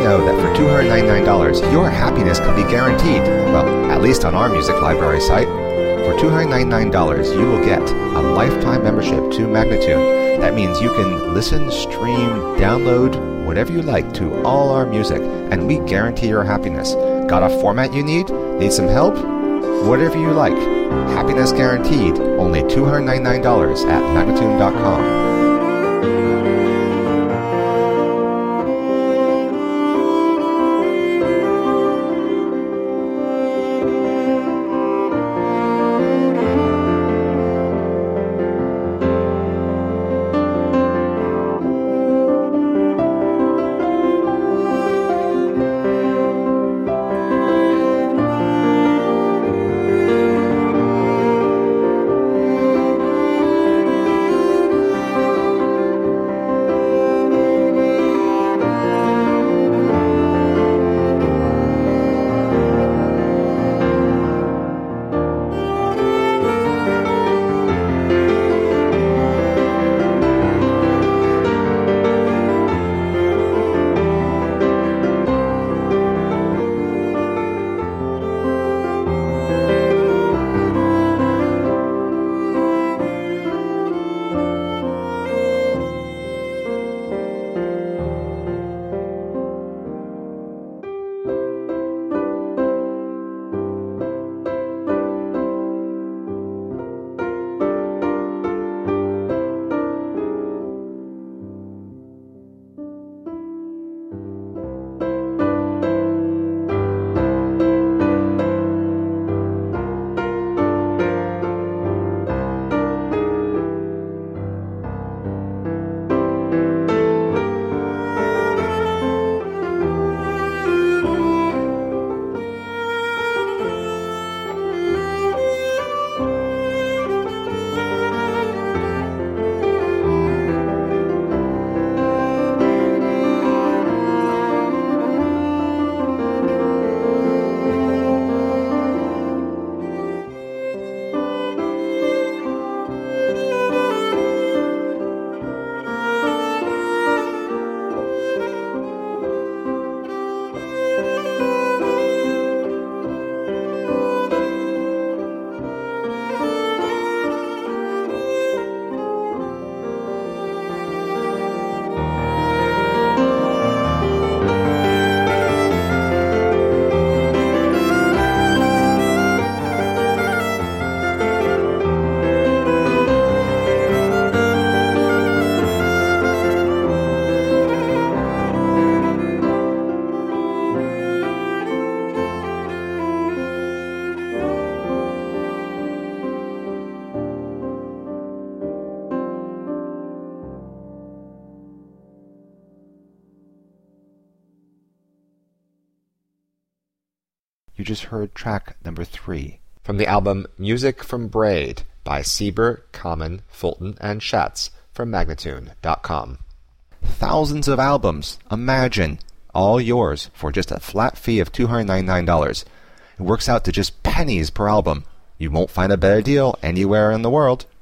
know that for $299, your happiness can be guaranteed? Well, at least on our music library site. For $299, you will get a lifetime membership to Magnatune. That means you can listen, stream, download, whatever you like to all our music, and we guarantee your happiness. Got a format you need? Need some help? Whatever you like. Happiness guaranteed. Only $299 at Magnatune.com. You just heard track number 3 from the album Music from Braid by Sieber, Common, Fulton, and Schatz from Magnatune.com. Thousands of albums, imagine, all yours for just a flat fee of $299. It works out to just pennies per album. You won't find a better deal anywhere in the world.